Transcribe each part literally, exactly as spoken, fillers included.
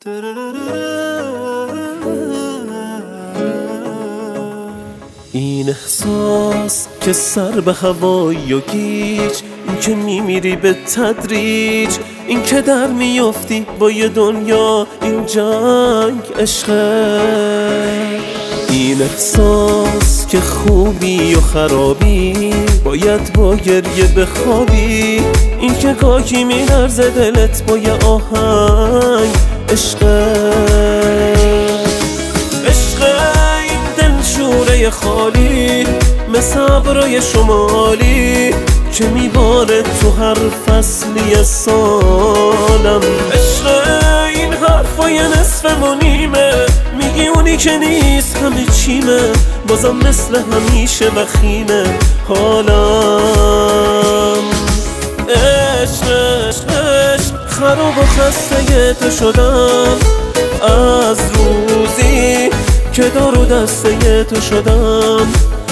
این احساس که سر به هوایی و گیج، این که میمیری به تدریج، این که در میافتی با یه دنیا، این جنگ عشقه. این احساس که خوبی و خرابی، باید با گریه بخوابی، این که گاهی میلرزه دلت با یه آهنگ عشقه. شوره خالی مثل ابرای شمالی که میباره تو هر فصلی سالم. عشق این حرفای نصف و نیمه، میگی اونی که نیست همه چیمه، بازم مثل همیشه وخیمه حالم. عشق عشق عشق خراب و خسته تو شدم، از روزی که دار و دسته تو شدم.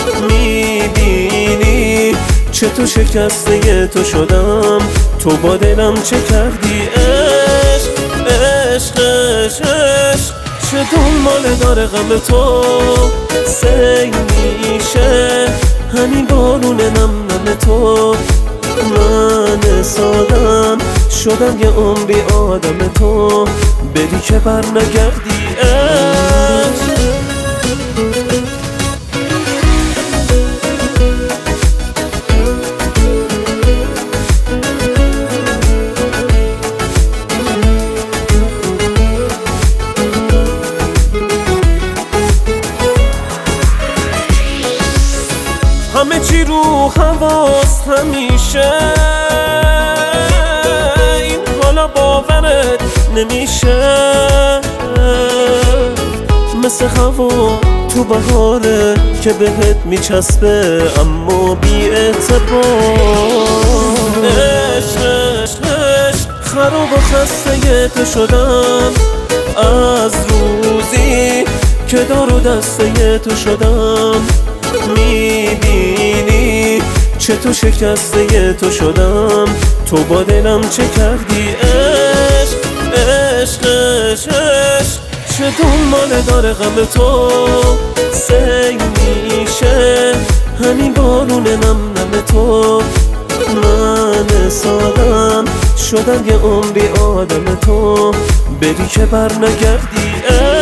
میبینی چطور شکسته تو شدم، تو با دلم چه کردی. عشق عشق عشق عشق چه دنباله داره غم تو، سیل میشه همین بارون نم نم تو. من سادم شدم یه عمری آدم تو، بری که بر نگردی. عشق همه چی رو حواس همیشه، این حالا باورت نمیشه. مثل هوا تو بهاره که بهت میچسبه اما بی اعتبار. عشق عشق عشق خراب و خسته تو شدم، از روزی که دار و دسته تو شدم. میبینی چطور شکسته تو شدم، تو با دلم چه کردی. عشق عشق عشق عشق چه دنباله داره غم تو، سیل میشه همین بارون نم نم تو. من سادم شدم یه عمری آدم تو، بری که بر نگردی.